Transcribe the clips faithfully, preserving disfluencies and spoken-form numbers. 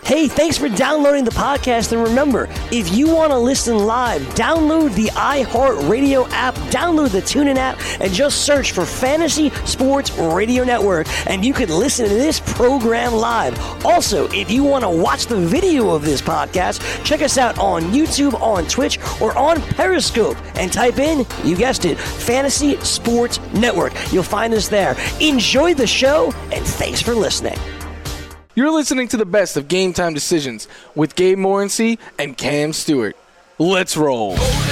Hey, thanks for downloading the podcast. And remember, if you want to listen live, download the iHeartRadio app, download the TuneIn app, and just search for Fantasy Sports Radio Network, and you can listen to this program live. Also, if you want to watch the video of this podcast, check us out on YouTube, on Twitch, or on Periscope, and type in, you guessed it, Fantasy Sports Network. You'll find us there. Enjoy the show, and thanks for listening. You're listening to the best of Game Time Decisions with Gabe Morency and Cam Stewart. Let's roll.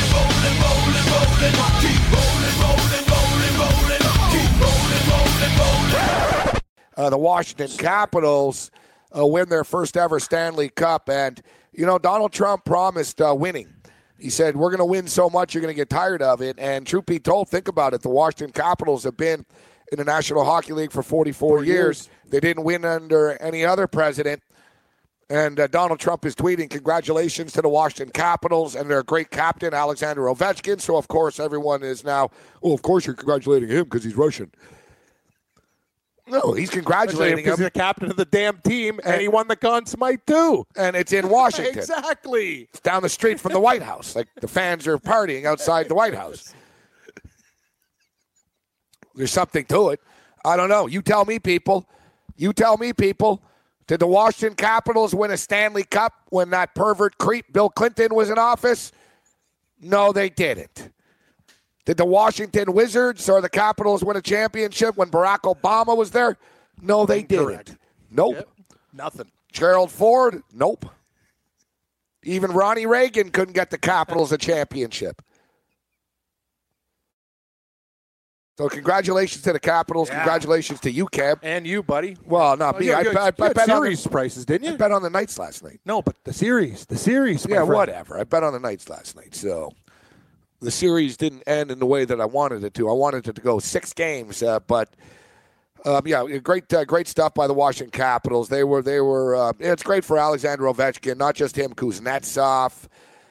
Uh, the Washington Capitals uh, win their first ever Stanley Cup. And, you know, Donald Trump promised uh, winning. He said, we're going to win so much you're going to get tired of it. And truth be told, think about it. The Washington Capitals have been in the National Hockey League for forty-four years. years. They didn't win under any other president. And uh, Donald Trump is tweeting, congratulations to the Washington Capitals and their great captain, Alexander Ovechkin. So, of course, everyone is now, oh, of course you're congratulating him because he's Russian. No, he's congratulating him. Because he's the captain of the damn team, and, and he won the Conn Smythe, too. And it's in Washington. Exactly. It's down the street from the White House. Like, the fans are partying outside the White House. There's something to it. I don't know. You tell me, people. You tell me, people. Did the Washington Capitals win a Stanley Cup when that pervert creep Bill Clinton was in office? No, they didn't. Did the Washington Wizards or the Capitals win a championship when Barack Obama was there? No, they Incorrect. didn't. Nope. Yep. Nothing. Gerald Ford? Nope. Even Ronnie Reagan couldn't get the Capitals a championship. So congratulations to the Capitals. Yeah. Congratulations to you, Cam. And you, buddy. Well, not oh, me. You, I, you, I, I, you I bet series on the, prices, didn't you? I bet on the Knights last night. No, but the series. The series, Yeah, my friend. whatever. I bet on the Knights last night. So the series didn't end in the way that I wanted it to. I wanted it to go six games. Uh, but, um, yeah, great uh, great stuff by the Washington Capitals. They were, they were. Uh, it's great for Alexander Ovechkin, not just him, Kuznetsov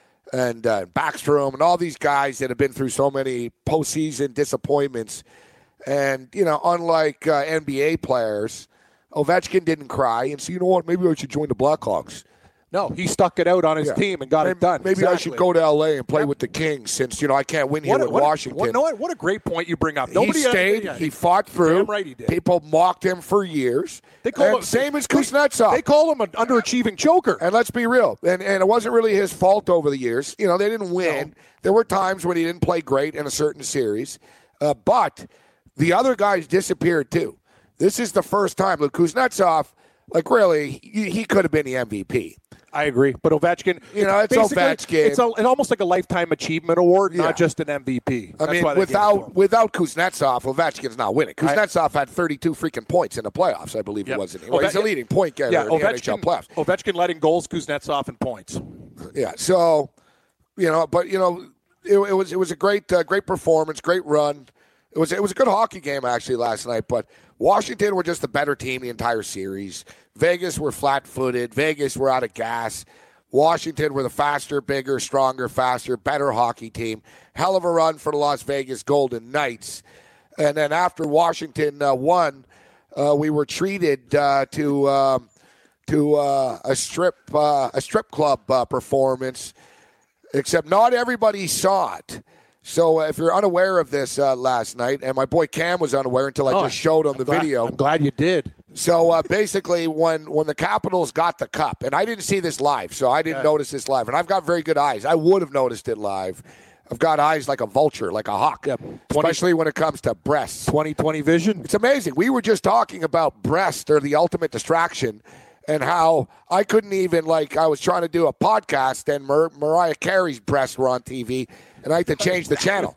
and uh, Backstrom and all these guys that have been through so many postseason disappointments. And, you know, unlike uh, N B A players, Ovechkin didn't cry and so, you know what, maybe I should join the Blackhawks. No, he stuck it out on his yeah. team and got maybe, it done. Maybe exactly. I should go to L A and play yeah. with the Kings since, you know, I can't win here what, with what, Washington. What, what, what a great point you bring up. Nobody he stayed. Uh, he fought through. Damn right he did. People mocked him for years. They call and him, same they, as Kuznetsov. They call him an underachieving choker. And let's be real. And, and it wasn't really his fault over the years. You know, they didn't win. No. There were times when he didn't play great in a certain series. Uh, but the other guys disappeared too. This is the first time. Look, Kuznetsov, like really, he, he could have been the M V P. I agree. But Ovechkin, you know, it's Ovechkin. It's, a, it's almost like a lifetime achievement award, yeah. not just an M V P. I That's mean, without without Kuznetsov, Ovechkin's not winning. Kuznetsov I, had thirty-two freaking points in the playoffs, I believe yep. it was. Well, Ove- he's a leading point getter yeah, in the Ovechkin, N H L playoffs. Ovechkin letting goals, Kuznetsov in points. Yeah, so, you know, but, you know, it, it was it was a great uh, great performance, great run. It was it was a good hockey game, actually, last night, but Washington were just the better team the entire series. Vegas were flat-footed. Vegas were out of gas. Washington were the faster, bigger, stronger, faster, better hockey team. Hell of a run for the Las Vegas Golden Knights. And then after Washington uh, won, uh, we were treated uh, to um, to uh, a strip uh, a strip club uh, performance, except not everybody saw it. So uh, if you're unaware of this uh, last night, and my boy Cam was unaware until I oh, just showed him the I'm glad, video. I'm glad you did. So uh, basically, when, when the Capitals got the cup, and I didn't see this live, so I didn't yeah. notice this live, and I've got very good eyes. I would have noticed it live. I've got eyes like a vulture, like a hawk, yeah. especially when it comes to breasts. twenty twenty vision. It's amazing. We were just talking about breasts or the ultimate distraction, and how I couldn't even, like, I was trying to do a podcast, and Mar- Mariah Carey's breasts were on T V, and I had to change the channel.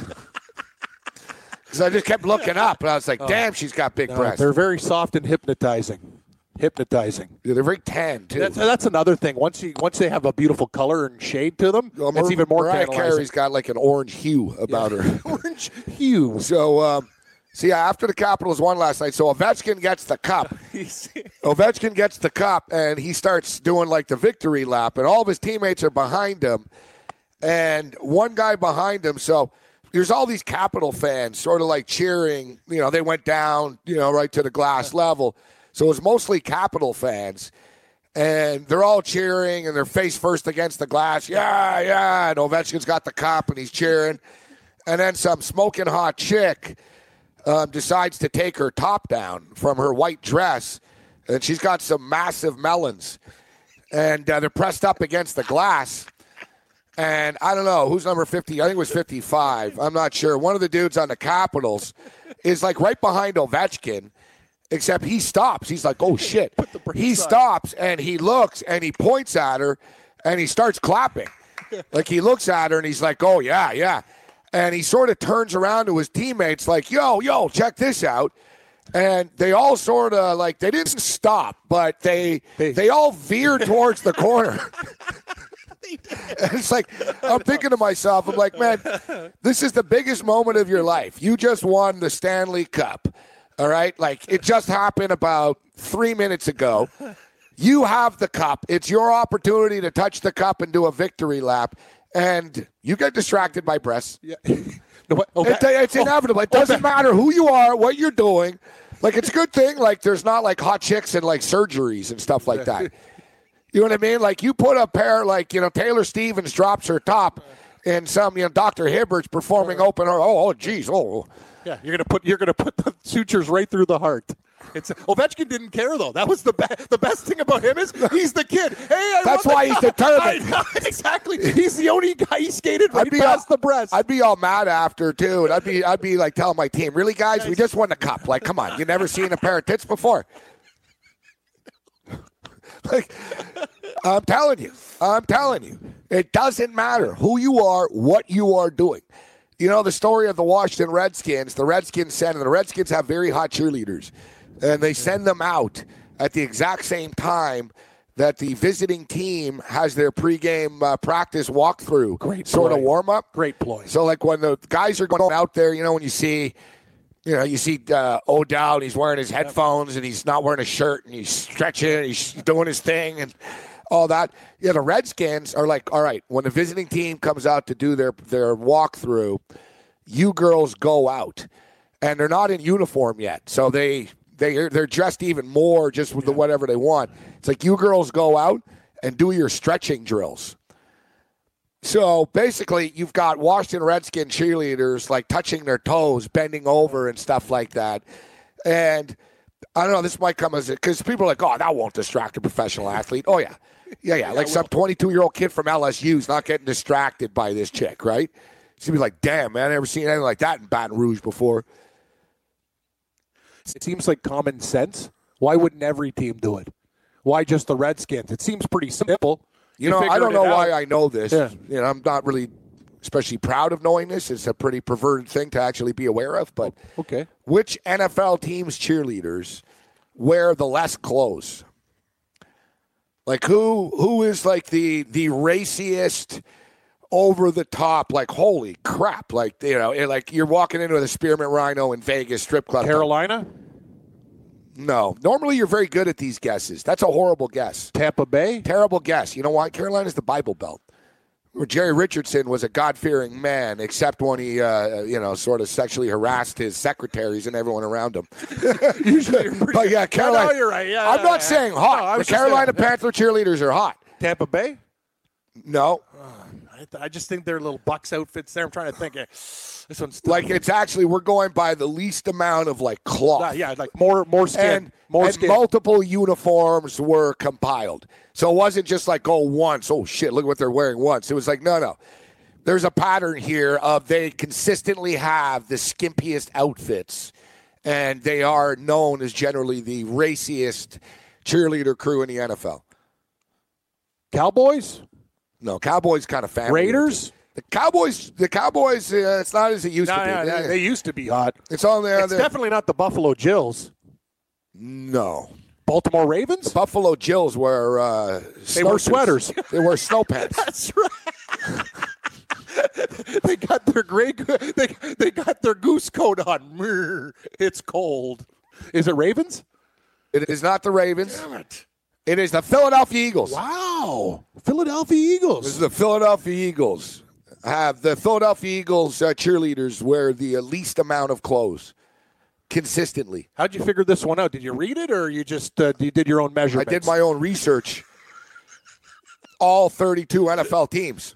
Because I just kept looking up, and I was like, damn, she's got big no, breasts. They're very soft and hypnotizing. Hypnotizing. Yeah, they're very tan, too. That's, that's another thing. Once you, once they have a beautiful color and shade to them, well, it's Mar- even more Mariah tantalizing. Carey's got like an orange hue about yeah. her. Orange hue. So, um, so, yeah, after the Capitals won last night, so Ovechkin gets the cup. Ovechkin gets the cup, and he starts doing like the victory lap, and all of his teammates are behind him. And one guy behind him, so there's all these Capital fans sort of like cheering. You know, they went down, you know, right to the glass level. So it was mostly Capital fans. And they're all cheering, and they're face first against the glass. Yeah, yeah. And Ovechkin's got the cup, and he's cheering. And then some smoking hot chick um, decides to take her top down from her white dress, and she's got some massive melons. And uh, they're pressed up against the glass. And I don't know, who's number fifty? I think it was fifty-five. I'm not sure. One of the dudes on the Capitals is like right behind Ovechkin. Except he stops. He's like, oh, shit. He stops, and he looks, and he points at her, and he starts clapping. Like, he looks at her, and he's like, oh, yeah, yeah. And he sort of turns around to his teammates like, yo, yo, check this out. And they all sort of, like, they didn't stop, but they they all veered towards the corner. And it's like, I'm thinking to myself, I'm like, man, this is the biggest moment of your life. You just won the Stanley Cup. All right? Like, it just happened about three minutes ago. You have the cup. It's your opportunity to touch the cup and do a victory lap. And you get distracted by breasts. Yeah. No, oh, it, it's inevitable. It doesn't matter who you are, what you're doing. Like, it's a good thing, like, there's not, like, hot chicks and, like, surgeries and stuff like that. You know what I mean? Like, you put a pair, like, you know, Taylor Stevens drops her top and some, you know, Doctor Hibbert's performing open. Oh, oh, geez, oh. Yeah, you're gonna put you're gonna put the sutures right through the heart. It's Ovechkin didn't care though. That was the be- the best thing about him is he's the kid. Hey, I that's why he's determined. I, exactly. He's the only guy. He skated right past all, the breast. I'd be all mad after too, and I'd be I'd be like telling my team, really, guys, we just won the cup. Like, come on, you never seen a pair of tits before. Like, I'm telling you, I'm telling you, it doesn't matter who you are, what you are doing. You know, the story of the Washington Redskins, the Redskins send, and the Redskins have very hot cheerleaders, and they send them out at the exact same time that the visiting team has their pregame uh, practice walkthrough Great sort ploy. of warm-up. Great ploy. So, like, when the guys are going out there, you know, when you see, you know, you see uh, Odell, and he's wearing his headphones, and he's not wearing a shirt, and he's stretching, and he's doing his thing, and all that. Yeah, the Redskins are like, all right, when the visiting team comes out to do their, their walkthrough, you girls go out. And they're not in uniform yet. So they, they, they're dressed even more just with the whatever they want. It's like you girls go out and do your stretching drills. So basically, you've got Washington Redskin cheerleaders like touching their toes, bending over and stuff like that. And I don't know, this might come as a, because people are like, oh, that won't distract a professional athlete. Oh, yeah. Yeah, yeah. Like some twenty-two-year-old kid from L S U's not getting distracted by this chick, right? She's going to be like, damn, man, I never seen anything like that in Baton Rouge before. It seems like common sense. Why wouldn't every team do it? Why just the Redskins? It seems pretty simple. You, you know, I don't know why I know this. Yeah. You know, I'm not really especially proud of knowing this. It's a pretty perverted thing to actually be aware of. But okay, which N F L team's cheerleaders wear the less clothes? Like, who who is, like, the the raciest, over-the-top, like, holy crap. Like, you know, like you're walking into the Spearmint Rhino in Vegas strip club. Carolina? No. Normally you're very good at these guesses. That's a horrible guess. Tampa Bay? Terrible guess. You know why? Carolina's the Bible Belt. Where Jerry Richardson was a God-fearing man, except when he, uh, you know, sort of sexually harassed his secretaries and everyone around him. Usually you're pretty, but yeah, Carolina. No, you're right. Yeah, I'm yeah, not yeah. saying hot. No, the Carolina saying, Panther cheerleaders are hot. Tampa Bay? No. Oh, I, I just think they're little Bucks outfits there. I'm trying to think. Eh, this one's like it's actually we're going by the least amount of like cloth. Uh, yeah, like more more skin. And, more and skin. multiple uniforms were compiled. So it wasn't just like, oh, once. Oh, shit, look what they're wearing once. It was like, no, no. There's a pattern here of they consistently have the skimpiest outfits, and they are known as generally the raciest cheerleader crew in the N F L. Cowboys? No, Cowboys kind of family. Raiders? The Cowboys, the Cowboys, uh, it's not as it used no, to be. No, no, they used to be hot. It's on there. It's there. definitely not the Buffalo Jills. No. Baltimore Ravens? The Buffalo Jills wear uh, They wear sweaters. They wear snow pants. That's right. They got their gray. They they got their goose coat on. It's cold. Is it Ravens? It is not the Ravens. Damn it. It is the Philadelphia Eagles. Wow. Philadelphia Eagles. This is the Philadelphia Eagles. Have the Philadelphia Eagles uh, cheerleaders wear the uh, least amount of clothes. consistently. How'd you figure this one out? Did you read it, or you just uh, you did your own measurements? I did my own research. All thirty-two N F L teams.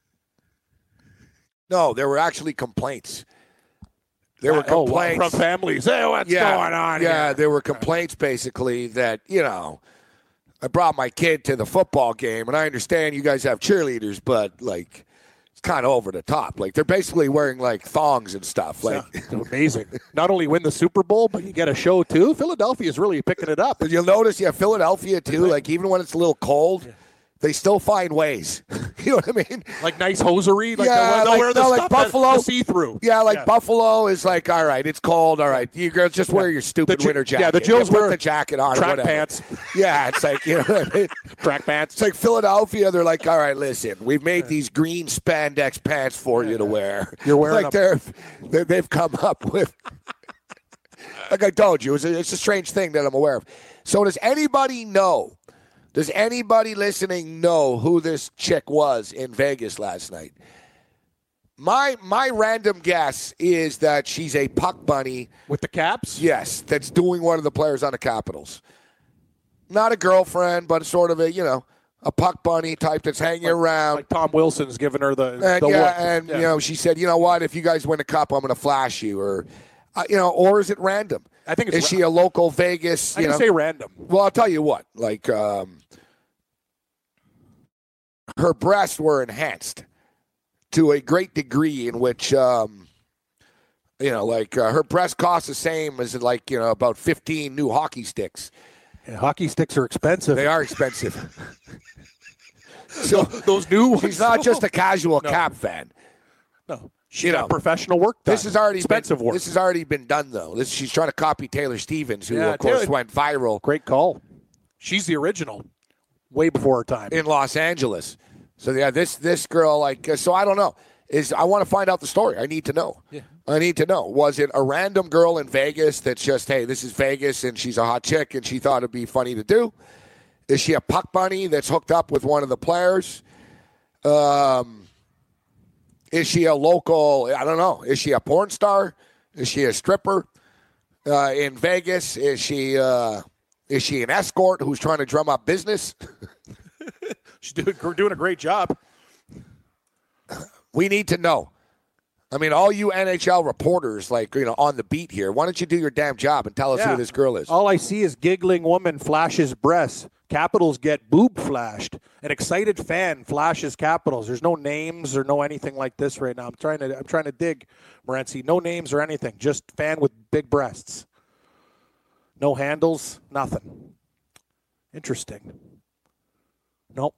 No, there were actually complaints. There were oh, complaints from families. Hey, what's yeah, going on Yeah, here? there were complaints basically that, you know, I brought my kid to the football game, and I understand you guys have cheerleaders, but, like, it's kind of over the top. Like, they're basically wearing, like, thongs and stuff. Like, yeah, amazing. Not only win the Super Bowl, but you get a show, too. Philadelphia's really picking it up. You'll notice, yeah, Philadelphia, too, like, even when it's a little cold, they still find ways. You know what I mean? Like nice hosiery? Like yeah, they'll like, wear the no, stuff like Buffalo. see-through. Yeah, like yeah. Buffalo is like, all right, it's cold. All right, you girls just wear your stupid the, winter jacket. Yeah, the Jills yeah, put wear the jacket on. track or whatever. pants. Yeah, it's like, you know what I mean? Track pants. It's like Philadelphia. They're like, all right, listen, we've made these green spandex pants for you to wear. You're wearing like they're, they're, they've come up with. Like I told you, it's a, it's a strange thing that I'm aware of. So does anybody know? Does anybody listening know who this chick was in Vegas last night? My my random guess is that she's a puck bunny. With the Caps? Yes, that's doing one of the players on the Capitals. Not a girlfriend, but sort of a, you know, a puck bunny type that's hanging like, around. Like Tom Wilson's giving her the, and, the yeah, look. and, yeah. you know, she said, you know what, if you guys win a cup, I'm going to flash you. Or, uh, you know, or is it random? I think it's Is she a local Vegas? I you can know? say random. Well, I'll tell you what. Like, um, her breasts were enhanced to a great degree in which, um, you know, like uh, her breast costs the same as, like, you know, about fifteen new hockey sticks. Yeah, hockey sticks are expensive. They are expensive. So those new ones. She's not just a casual No. Cap fan. No. She's You got know, professional work done. This has already expensive been, work. This has already been done, though. This she's trying to copy Taylor Stevens, who Yeah, of course Taylor- went viral Great call. She's the original. Way before her time. in Los Angeles. So yeah, this this girl, like, uh, so I don't know. Is I want to find out the story. I need to know. Yeah. I need to know. Was it a random girl in Vegas that's just, hey, this is Vegas and she's a hot chick and she thought it'd be funny to do? Is she a puck bunny that's hooked up with one of the players? Um, is she a local? I don't know. Is she a porn star? Is she a stripper uh, in Vegas? Is she uh, is she an escort who's trying to drum up business? She's doing, doing a great job. We need to know. I mean, all you N H L reporters, like, you know, on the beat here, why don't you do your damn job and tell us Yeah. who this girl is? All I see is giggling woman flashes breasts. Capitals get boob flashed. An excited fan flashes Capitals. There's no names or no anything like this right now. I'm trying to I'm trying to dig, Morency. No names or anything. Just fan with big breasts. No handles. Nothing. Interesting. Nope.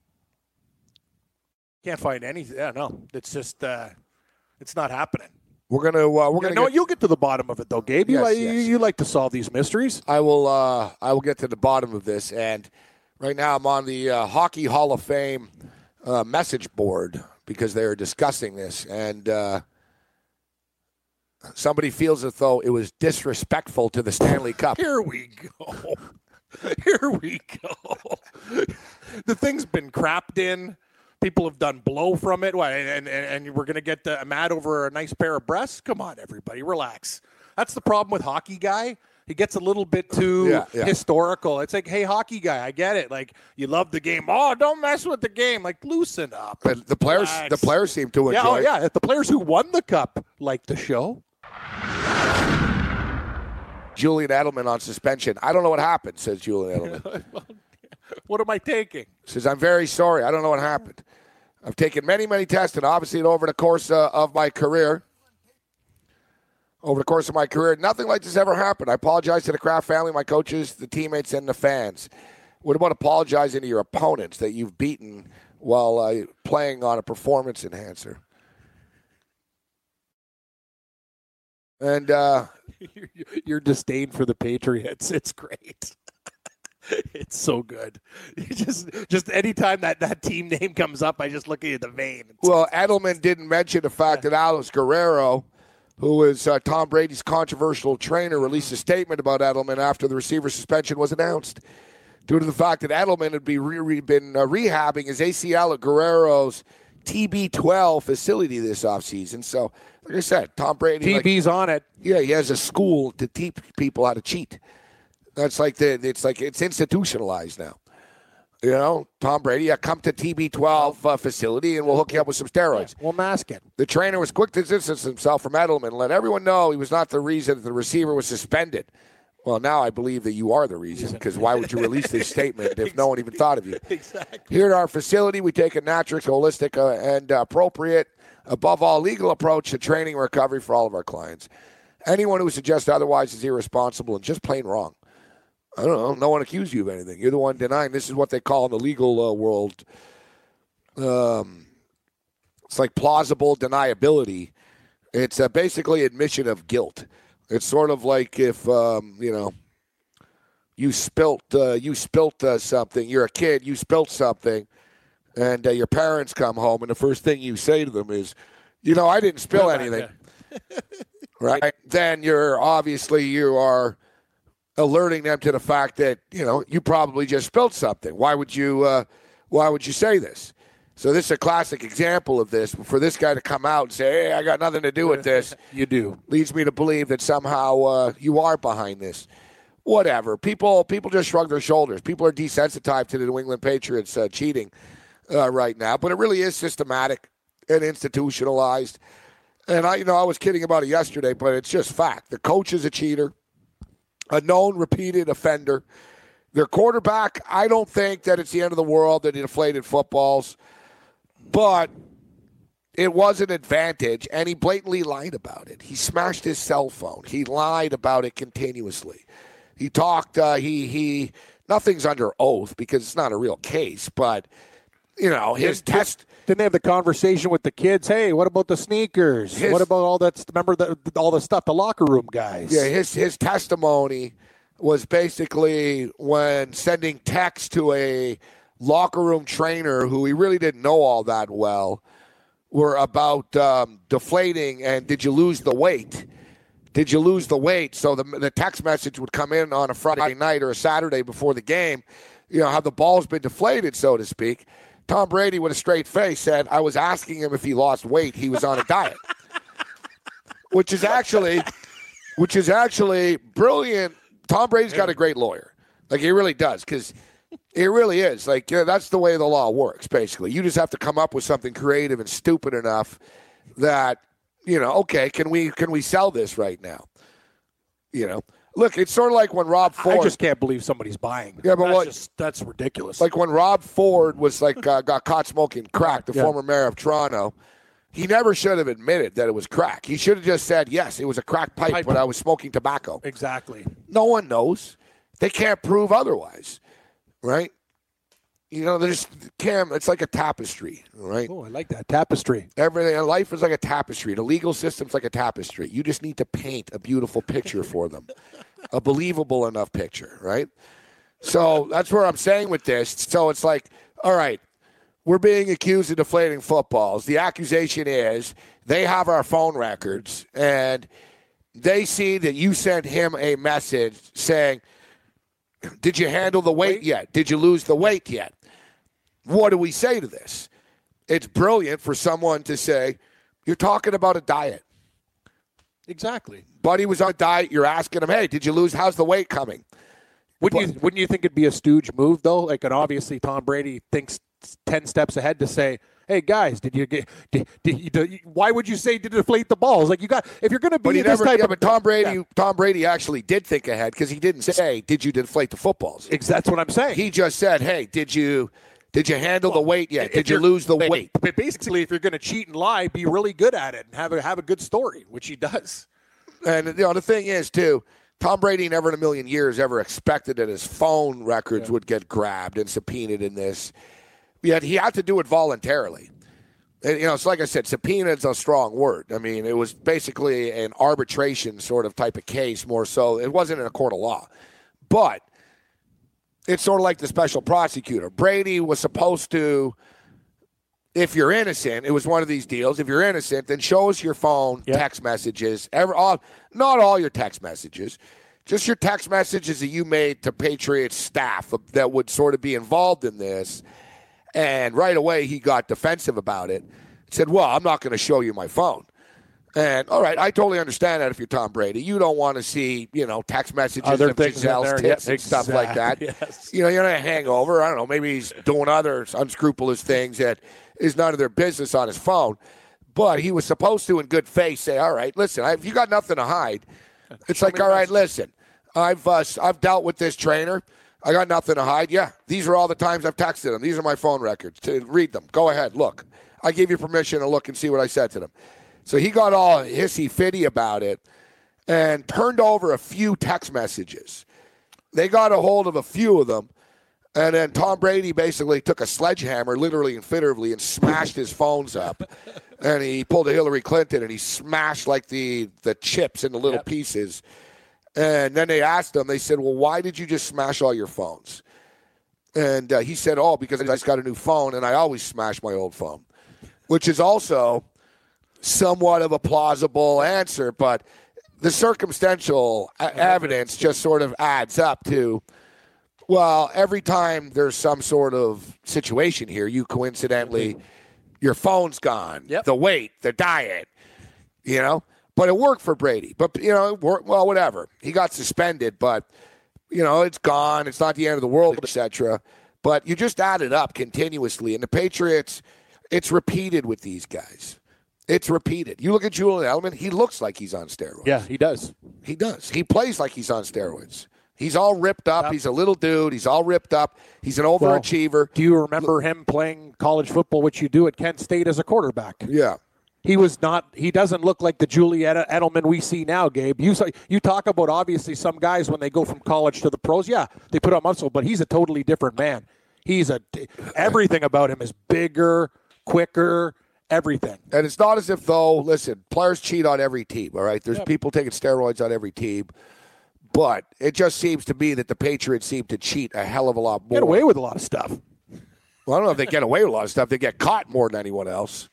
Can't find anything. Yeah, no. It's just uh, it's not happening. We're gonna uh, we're Yeah, gonna no, get, you'll get to the bottom of it though, Gabe. You, Yes, like, yes. you, you like to solve these mysteries. I will uh, I will get to the bottom of this. And right now I'm on the uh, Hockey Hall of Fame uh, message board because they're discussing this, and uh, somebody feels as though it was disrespectful to the Stanley Cup. Here we go. Here we go. The thing's been crapped in. People have done blow from it. What, and, and, and we're going to get uh, mad over a nice pair of breasts? Come on, everybody. Relax. That's the problem with hockey guy. He gets a little bit too Yeah, yeah. historical. It's like, hey, hockey guy, I get it. Like, you love the game. Oh, don't mess with the game. Like, loosen up. But the players Relax. the players seem to enjoy Yeah, oh, it. yeah. The players who won the cup like the show. Julian Edelman on suspension. I don't know what happened, says Julian Edelman. What am I taking? Says, I'm very sorry. I don't know what happened. I've taken many, many tests, and obviously over the course uh, of my career, over the course of my career, nothing like this ever happened. I apologize to the Kraft family, my coaches, the teammates, and the fans. What about apologizing to your opponents that you've beaten while uh, playing on a performance enhancer? And uh, your, your disdain for the Patriots. It's great. It's so good. You just just anytime that, that team name comes up, I just look at the vein. It's, well, Edelman didn't mention the fact that Alex Guerrero, who is uh, Tom Brady's controversial trainer, released a statement about Edelman after the receiver suspension was announced. Due to the fact that Edelman had be re- re- been uh, rehabbing his A C L at Guerrero's T B twelve facility this offseason. So, like I said, Tom Brady. T B's like, on it. Yeah, he has a school to teach people how to cheat. That's like the. It's like it's institutionalized now. You know, Tom Brady, yeah, come to T B twelve uh, facility and we'll hook you up with some steroids. We'll mask it. The trainer was quick to distance himself from Edelman and let everyone know he was not the reason that the receiver was suspended. Well, now I believe that you are the reason, because why would you release this statement if no one even thought of you? Exactly. Here at our facility, we take a natural, holistic, uh, and uh, appropriate, above all, legal approach to training and recovery for all of our clients. Anyone who suggests otherwise is irresponsible and just plain wrong. I don't know. No one accused you of anything. You're the one denying. This is what they call in the legal uh, world. Um, it's like plausible deniability. It's uh, basically admission of guilt. It's sort of like if um, you know you spilt uh, you spilt uh, something. You're a kid. You spilt something, and uh, your parents come home, and the first thing you say to them is, "You know, I didn't spill anything." Right? Then you're obviously you are alerting them to the fact that, you know, you probably just spilled something. Why would you uh, why would you say this? So this is a classic example of this. For this guy to come out and say, hey, I got nothing to do with this. You do. Leads me to believe that somehow uh, you are behind this. Whatever. People people just shrug their shoulders. People are desensitized to the New England Patriots uh, cheating uh, right now. But it really is systematic and institutionalized. And, I, you know, I was kidding about it yesterday, but it's just fact. The coach is a cheater. A known repeated offender. Their quarterback, I don't think that it's the end of the world that he deflated footballs, but it was an advantage, and he blatantly lied about it. He smashed his cell phone. He lied about it continuously. He talked, uh, he, he, nothing's under oath because it's not a real case, but, you know, his Did, test. Didn't they have the conversation with the kids? Hey, what about the sneakers? His, what about all that? Remember the, all the stuff, the locker room guys? Yeah, his his testimony was basically when sending text to a locker room trainer who he really didn't know all that well, were about um, deflating and did you lose the weight? Did you lose the weight? So the the text message would come in on a Friday night or a Saturday before the game. You know, have the ball's been deflated, so to speak. Tom Brady, with a straight face, said, I was asking him if he lost weight. He was on a diet. which is actually which is actually brilliant. Tom Brady's got a great lawyer. Like, he really does, because it really is. Like, you know, that's the way the law works, basically. You just have to come up with something creative and stupid enough that, you know, okay, can we can we sell this right now? You know? Look, it's sort of like when Rob Ford. I just can't believe somebody's buying. Yeah, but that's what? Just, that's ridiculous. Like when Rob Ford was like uh, got caught smoking crack, the yeah. former mayor of Toronto. He never should have admitted that it was crack. He should have just said, "Yes, it was a crack pipe, pipe. but I was smoking tobacco." Exactly. No one knows. They can't prove otherwise, right? You know, there's Cam. It's like a tapestry, right? Oh, I like that tapestry. Everything in life is like a tapestry. The legal system's like a tapestry. You just need to paint a beautiful picture for them, a believable enough picture, right? So that's where I'm saying with this. So it's like, all right, we're being accused of deflating footballs. The accusation is they have our phone records, and they see that you sent him a message saying, did you handle the weight yet? Did you lose the weight yet? What do we say to this? It's brilliant for someone to say, you're talking about a diet. Exactly. Buddy was on a diet. You're asking him, hey, did you lose? How's the weight coming? Wouldn't but, you Wouldn't you think it'd be a stooge move, though? Like, and obviously Tom Brady thinks ten steps ahead to say, hey, guys, did you get, did, did you, did, why would you say to deflate the balls? Like, you got, if you're going to be but this never, type yeah, of. But Tom Brady, yeah. Tom Brady actually did think ahead, because he didn't say, did you deflate the footballs? That's what I'm saying. He just said, hey, did you did you handle well, the weight yet? Did you lose the weight? But basically, if you're going to cheat and lie, be really good at it and have a, have a good story, which he does. And, you know, the thing is, too, Tom Brady never in a million years ever expected that his phone records yeah. would get grabbed and subpoenaed in this. Yet he had to do it voluntarily. And, you know, it's like I said, subpoena is a strong word. I mean, it was basically an arbitration sort of type of case more so. It wasn't in a court of law. But it's sort of like the special prosecutor. Brady was supposed to, if you're innocent, it was one of these deals. If you're innocent, then show us your phone, yep. text messages, ever, all, not all your text messages, just your text messages that you made to Patriots staff that would sort of be involved in this. And right away, he got defensive about it. Said, well, I'm not going to show you my phone. And, all right, I totally understand that if you're Tom Brady. You don't want to see, you know, text messages Other of things in Giselle's there. tits Yep, and stuff like that. yes. You know, you're in a hangover. I don't know. Maybe he's doing other unscrupulous things that is none of their business on his phone. But he was supposed to, in good faith, say, all right, listen, if you got nothing to hide, it's Show like, me all right, the listen, I've uh, I've dealt with this trainer. I got nothing to hide. Yeah, these are all the times I've texted him. These are my phone records. To read them. Go ahead. Look. I gave you permission to look and see what I said to them. So he got all hissy-fitty about it and turned over a few text messages. They got a hold of a few of them, and then Tom Brady basically took a sledgehammer, literally and figuratively, and smashed his phones up. And he pulled a Hillary Clinton, and he smashed like the, the chips into little Yep. pieces. And then they asked him, they said, well, why did you just smash all your phones? And uh, he said, oh, because I just got a new phone, and I always smash my old phone, which is also somewhat of a plausible answer, but the circumstantial a- evidence just sort of adds up to, well, every time there's some sort of situation here, you coincidentally, your phone's gone, Yep. the weight, the diet, you know? But it worked for Brady. But, you know, it worked, well, whatever. He got suspended, but, you know, it's gone. It's not the end of the world, et cetera. But you just add it up continuously. And the Patriots, it's repeated with these guys. It's repeated. You look at Julian Edelman, he looks like he's on steroids. Yeah, he does. He does. He plays like he's on steroids. He's all ripped up. He's a little dude. He's all ripped up. He's an overachiever. Do you remember him playing college football, which you do at Kent State as a quarterback? Yeah. He was not. He doesn't look like the Julian Edelman we see now, Gabe. You say- you talk about obviously some guys when they go from college to the pros. Yeah, they put on muscle, but he's a totally different man. He's a everything about him is bigger, quicker, everything. And it's not as if, though, listen, players cheat on every team, all right? There's Yep. people taking steroids on every team. But it just seems to me that the Patriots seem to cheat a hell of a lot more. Get away with a lot of stuff. Well, I don't know if they get away with a lot of stuff. They get caught more than anyone else.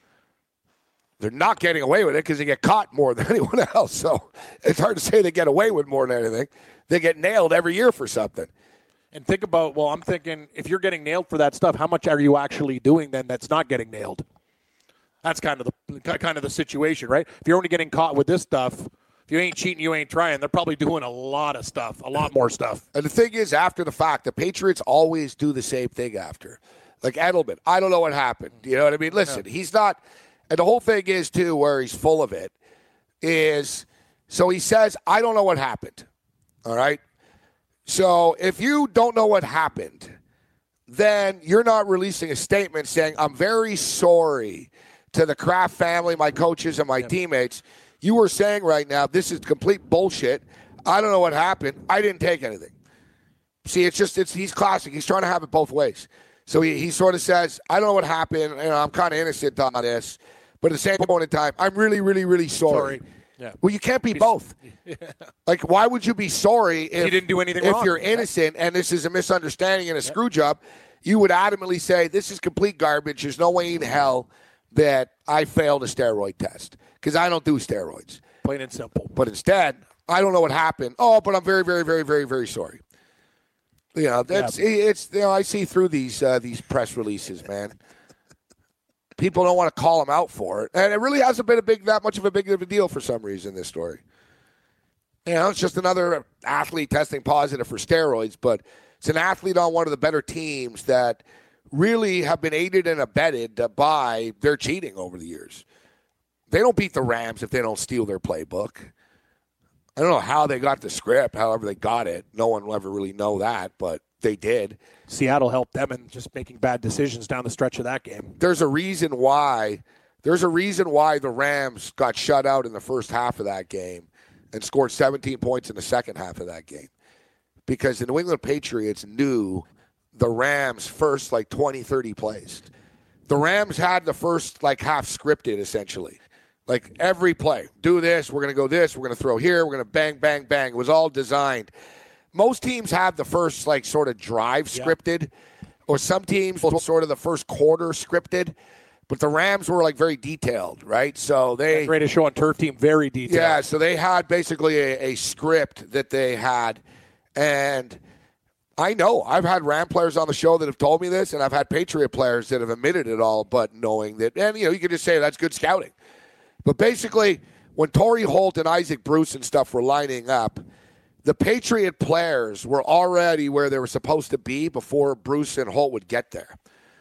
They're not getting away with it because they get caught more than anyone else. So it's hard to say they get away with more than anything. They get nailed every year for something. And think about, well, I'm thinking if you're getting nailed for that stuff, how much are you actually doing then that's not getting nailed? That's kind of the kind of the situation, right? If you're only getting caught with this stuff, if you ain't cheating, you ain't trying. They're probably doing a lot of stuff, a lot more stuff. And the thing is, after the fact, the Patriots always do the same thing after. Like Edelman, I don't know what happened. You know what I mean? Listen, yeah. he's not, and the whole thing is, too, where he's full of it, is, so he says, I don't know what happened. All right? So if you don't know what happened, then you're not releasing a statement saying, I'm very sorry to the Kraft family, my coaches, and my yeah. teammates. You were saying right now, this is complete bullshit. I don't know what happened. I didn't take anything. See, it's just, it's he's classic. He's trying to have it both ways. So he, he sort of says, I don't know what happened. You know, I'm kind of innocent on this. But at the same point in time, I'm really, really, really sorry. sorry. Yeah. Well, you can't be both. Yeah. Like, why would you be sorry if you didn't do anything if wrong? you're innocent and this is a misunderstanding and a yeah. screw job? You would adamantly say, this is complete garbage. There's no way in hell that I failed a steroid test because I don't do steroids. Plain and simple. But instead, I don't know what happened. Oh, but I'm very, very, very, very, very sorry. You know, that's yeah. it's. You know, I see through these uh, these press releases, man. People don't want to call him out for it, and it really hasn't been a big, that much of a big of a deal for some reason. This story, you know, it's just another athlete testing positive for steroids, but it's an athlete on one of the better teams that really have been aided and abetted by their cheating over the years. They don't beat the Rams if they don't steal their playbook. I don't know how they got the script, however they got it. No one will ever really know that, but they did. Seattle helped them in just making bad decisions down the stretch of that game. There's a reason why. There's a reason why the Rams got shut out in the first half of that game and scored seventeen points in the second half of that game. Because the New England Patriots knew the Rams' first, like, twenty, thirty plays. The Rams had the first, like, half scripted, essentially. Like, every play, do this, we're going to go this, we're going to throw here, we're going to bang, bang, bang. It was all designed. Most teams have the first, like, sort of drive scripted, yeah. or some teams will sort of the first quarter scripted. But the Rams were, like, very detailed, right? So they... Greatest show on turf team, very detailed. Yeah, so they had basically a, a script that they had. And I know. I've had Ram players on the show that have told me this, and I've had Patriot players that have admitted it all, but knowing that, and, you know, you could just say that's good scouting. But basically, when Torrey Holt and Isaac Bruce and stuff were lining up, the Patriot players were already where they were supposed to be before Bruce and Holt would get there.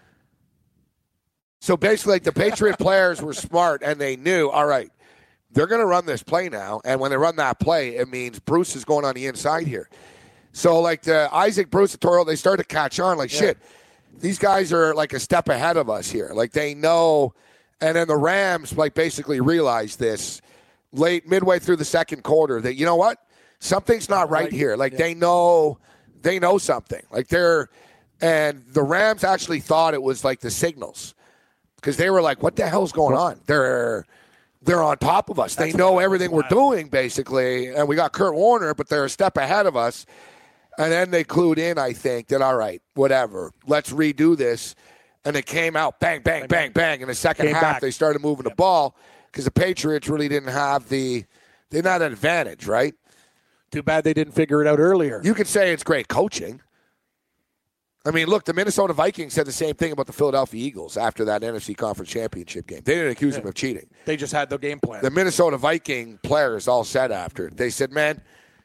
So basically, like, the Patriot players were smart, and they knew, all right, they're going to run this play now, and when they run that play, it means Bruce is going on the inside here. So, like, the Isaac Bruce and Torrey Holt, they started to catch on, like, yeah. shit, these guys are, like, a step ahead of us here. Like, they know, and then the Rams, like, basically realized this late, midway through the second quarter, that, you know what? Something's not right here. Like, yeah. they know they know something. Like, they're – and the Rams actually thought it was, like, the signals because they were like, what the hell's going on? They're they're on top of us. That's they know everything we're doing, basically, and we got Kurt Warner, but they're a step ahead of us. And then they clued in, I think, that, all right, whatever, let's redo this. And it came out, bang, bang, bang, bang. In the second half, back. They started moving yep. the ball because the Patriots really didn't have the – they didn't have an advantage, right? Too bad they didn't figure it out earlier. You could say it's great coaching. I mean, look, the Minnesota Vikings said the same thing about the Philadelphia Eagles after that N F C Conference Championship game. They didn't accuse yeah. them of cheating. They just had the game plan. The Minnesota Viking players all said after it. They said, man,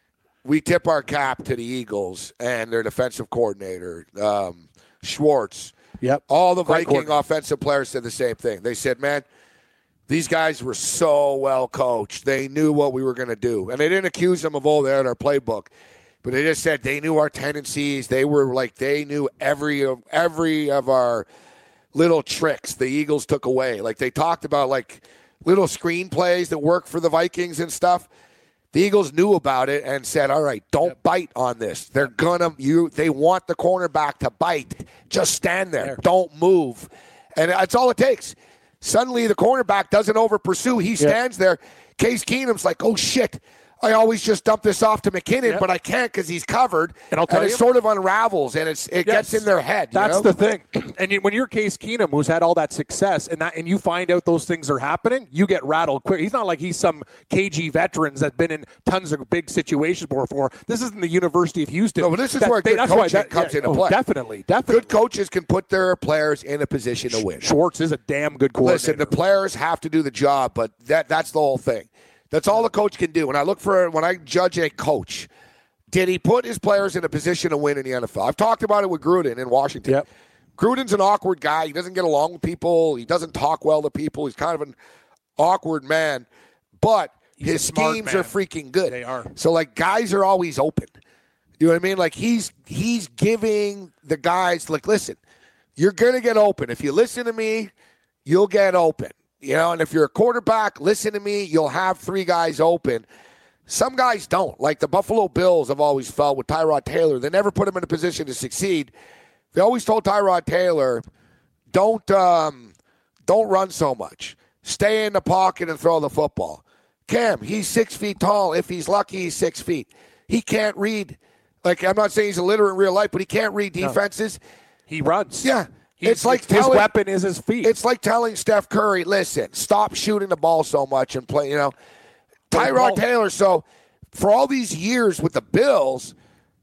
we tip our cap to the Eagles and their defensive coordinator, um, Schwartz. Yep. All the Viking offensive players said the same thing. They said, man, these guys were so well coached. They knew what we were going to do. And they didn't accuse them of, oh, they had our playbook. But they just said they knew our tendencies. They were like, they knew every of, every of our little tricks the Eagles took away. Like, they talked about, like, little screenplays that work for the Vikings and stuff. The Eagles knew about it and said, all right, don't yep. bite on this. They're going to, you. They want the cornerback to bite. Just stand there. there. Don't move. And that's all it takes. Suddenly, the cornerback doesn't over-pursue. He stands yep. there. Case Keenum's like, oh, shit. I always just dump this off to McKinnon, yep. but I can't because he's covered. And, I'll tell and it you, sort of unravels, and it's it yes, gets in their head. You that's know? the thing. And you, when you're Case Keenum, who's had all that success, and that, and you find out those things are happening, you get rattled quick. He's not like he's some K G veterans that's been in tons of big situations before. This isn't the University of Houston. No, but this is that, where good they, coaching that, comes yeah, into oh, play. Definitely, definitely. Good coaches can put their players in a position to win. Schwartz is a damn good coordinator. Listen, the players have to do the job, but that that's the whole thing. That's all the coach can do. When I look for, when I judge a coach, did he put his players in a position to win in the N F L? I've talked about it with Gruden in Washington. Yep. Gruden's an awkward guy. He doesn't get along with people. He doesn't talk well to people. He's kind of an awkward man. But He's his schemes man. are freaking good. They are. So, like, guys are always open. You know what I mean? Like, he's he's giving the guys, like, listen, you're going to get open. If you listen to me, you'll get open. You know, and if you're a quarterback, listen to me, you'll have three guys open. Some guys don't. Like the Buffalo Bills have always felt with Tyrod Taylor. They never put him in a position to succeed. They always told Tyrod Taylor, don't um, don't run so much. Stay in the pocket and throw the football. Cam, he's six feet tall. If he's lucky, he's six feet. He can't read. Like, I'm not saying he's illiterate in real life, but he can't read defenses. No. He runs. Yeah. He's, it's like his telling, weapon is his feet. It's like telling Steph Curry, listen, stop shooting the ball so much and play, you know. Tyrod Taylor, so for all these years with the Bills,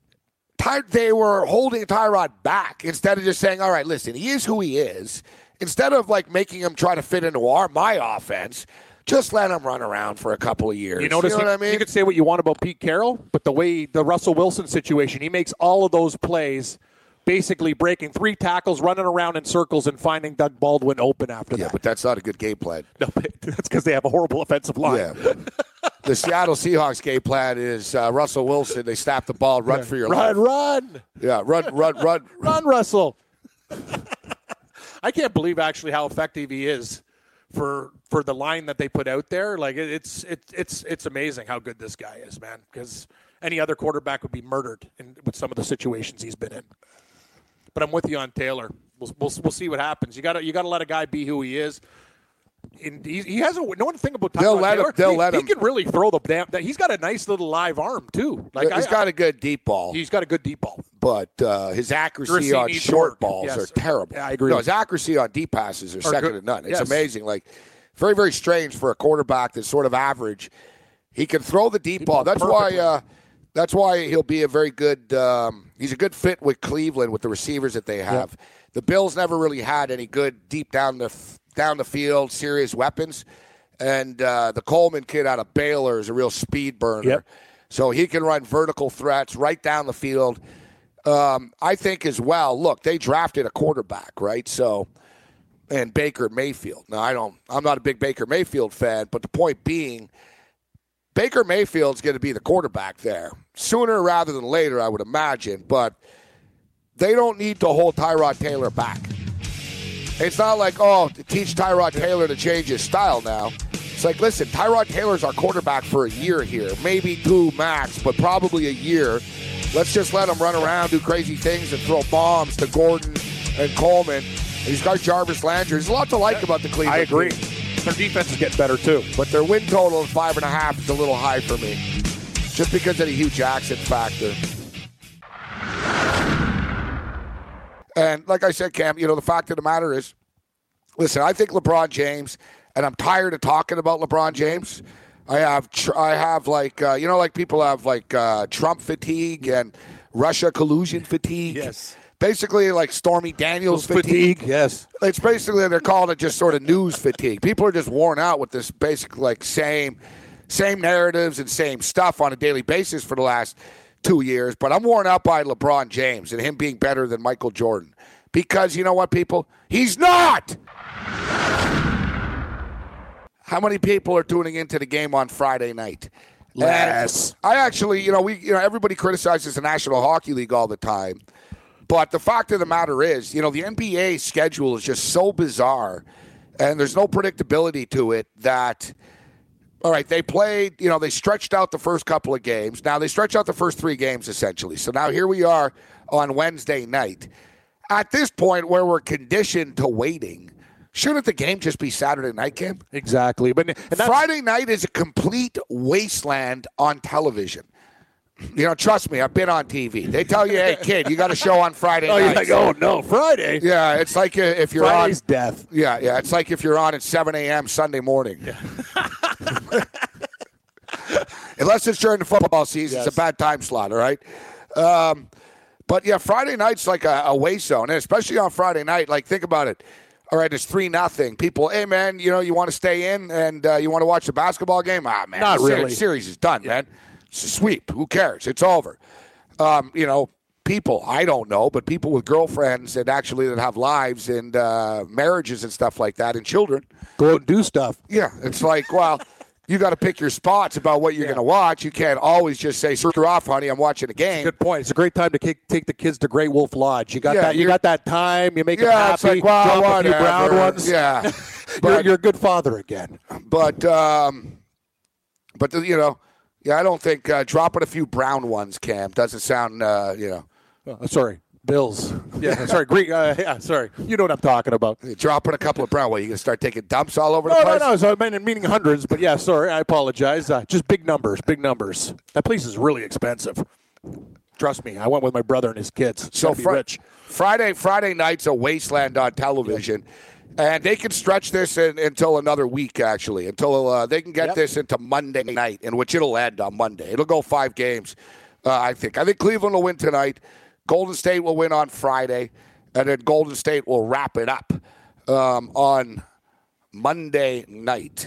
Ty, they were holding Tyrod back instead of just saying, all right, listen, he is who he is. Instead of, like, making him try to fit into our my offense, just let him run around for a couple of years. You notice you know he, what I mean? You could say what you want about Pete Carroll, but the way the Russell Wilson situation, he makes all of those plays – basically breaking three tackles, running around in circles, and finding Doug Baldwin open after yeah, that. Yeah, but that's not a good game plan. No, that's because they have a horrible offensive line. Yeah. The Seattle Seahawks game plan is uh, Russell Wilson. They snap the ball, run yeah. for your run, life. Run, run. Yeah, run, run, run. Run, Russell. I can't believe actually how effective he is for for the line that they put out there. Like, it, it's it, it's it's amazing how good this guy is, man, because any other quarterback would be murdered in, with some of the situations he's been in. But I'm with you on Taylor. We'll we'll, we'll see what happens. You got to you got to let a guy be who he is. And he, he has a no one thing about they'll let Taylor. Him, they'll he, let he him. can really throw the damn. He's got a nice little live arm too. Like he's I, got I, a good deep ball. He's got a good deep ball. But uh, his accuracy on short balls yes. are terrible. Yeah, I agree. No, his accuracy on deep passes are, are second good. to none. It's yes. amazing. Like very very strange for a quarterback that's sort of average. He can throw the deep, deep ball. That's perfectly. why. Uh, that's why he'll be a very good. Um, He's a good fit with Cleveland with the receivers that they have. Yeah. The Bills never really had any good deep down the down the field serious weapons, and uh, the Coleman kid out of Baylor is a real speed burner. Yep. So he can run vertical threats right down the field. Um, I think as well. Look, they drafted a quarterback, right? So, and Baker Mayfield. Now I don't. I'm not a big Baker Mayfield fan, but the point being, Baker Mayfield's going to be the quarterback there sooner rather than later, I would imagine. But they don't need to hold Tyrod Taylor back. It's not like, oh, to teach Tyrod Taylor to change his style now. It's like, listen, Tyrod Taylor's our quarterback for a year here, maybe two max, but probably a year. Let's just let him run around, do crazy things, and throw bombs to Gordon and Coleman. And he's got Jarvis Landry. There's a lot to like about the Cleveland I agree. team. Their defense is getting better, too. But their win total of five and a half is a little high for me, just because of the Hugh Jackson factor. And like I said, Cam, you know, the fact of the matter is, listen, I think LeBron James, and I'm tired of talking about LeBron James. I have, I have like, uh, you know, like people have like uh, Trump fatigue and Russia collusion fatigue. Yes. Basically, like Stormy Daniels fatigue. fatigue. Yes. It's basically, they're calling it just sort of news fatigue. People are just worn out with this basic, like, same same narratives and same stuff on a daily basis for the last two years. But I'm worn out by LeBron James and him being better than Michael Jordan. Because, you know what, people? He's not! How many people are tuning into the game on Friday night? Less. And I actually, you know, we, you know, everybody criticizes the National Hockey League all the time. But the fact of the matter is, you know, the N B A schedule is just so bizarre, and there's no predictability to it that, all right, they played, you know, they stretched out the first couple of games. Now, they stretched out the first three games, essentially. So now here we are on Wednesday night. At this point where we're conditioned to waiting, shouldn't the game just be Saturday night, Cam? Exactly. But and Friday night is a complete wasteland on television. You know, trust me, I've been on T V. They tell you, hey, kid, you got a show on Friday oh, night. You're like, oh, no, Friday? Yeah, it's like if you're Friday's on. death. Yeah, yeah, it's like if you're on at seven a.m. Sunday morning. Yeah. Unless it's during the football season, yes. It's a bad time slot, all right? Um, but, yeah, Friday night's like a, a waste zone, and especially on Friday night, like, think about it. All right, it's three nothing. People, hey, man, you know, you want to stay in and uh, you want to watch the basketball game? Ah, man, Not the really. series, series is done, yeah. man. It's a sweep. Who cares? It's over. Um, you know, people, I don't know, but people with girlfriends and actually that have lives and uh, marriages and stuff like that and children. Go out and do stuff. Yeah, it's like, well, you got to pick your spots about what you're yeah. going to watch. You can't always just say, screw off, honey, I'm watching a game. Good point. It's a great time to take, take the kids to Great Wolf Lodge. You got yeah, that You got that time. You make yeah, them happy. It's like, well, drop whatever. a few brown ones. Yeah. But, you're, you're a good father again. But, um, but you know, yeah, I don't think uh, dropping a few brown ones, Cam, doesn't sound, uh, you know. Oh, sorry, Bills. Yeah, sorry, Greek. Uh, yeah, sorry. You know what I'm talking about. Dropping a couple of brown. What, you going to start taking dumps all over no, the place? No, no, no. So I meant meaning hundreds, but yeah, sorry. I apologize. Uh, just big numbers, big numbers. That place is really expensive. Trust me. I went with my brother and his kids. So fr- rich. Friday, Friday night's a wasteland on television. Yep. And they can stretch this in, until another week, actually, until uh, they can get yep. this into Monday night, in which it'll end on Monday. It'll go five games, uh, I think. I think Cleveland will win tonight. Golden State will win on Friday, and then Golden State will wrap it up um, on Monday night.